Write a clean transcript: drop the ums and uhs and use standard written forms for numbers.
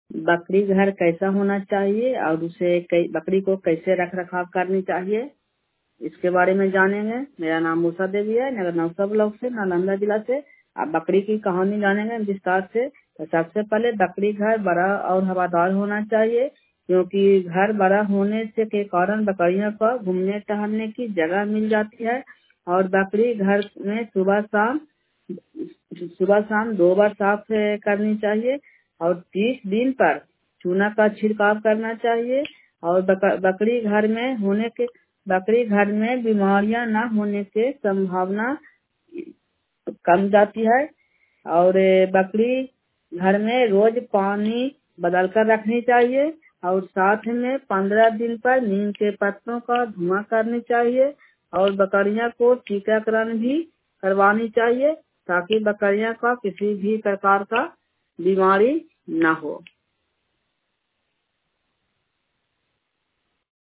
बकरी घर कैसा होना चाहिए और उसे बकरी को कैसे रख रखाव करनी चाहिए, इसके बारे में जानेंगे। मेरा नाम मूसा देवी है, नगर नौसा ब्लॉक से, नालंदा जिला से। आप बकरी की कहानी जानेंगे विस्तार से। तो सबसे पहले बकरी घर बड़ा और हवादार होना चाहिए, क्योंकि घर बड़ा होने से के कारण बकरियों को घूमने टहलने की जगह मिल जाती है। और बकरी घर में सुबह शाम 2 बार साफ करनी चाहिए और 30 दिन पर चूना का छिड़काव करना चाहिए। और बकरी घर में बीमारियां न होने के संभावना कम जाती है। और बकरी घर में रोज पानी बदल कर रखनी चाहिए और साथ में 15 दिन पर नीम के पत्तों का धुआं करनी चाहिए। और बकरियां को टीकाकरण भी करवानी चाहिए ताकि बकरियां का किसी भी प्रकार का बीमारी न हो।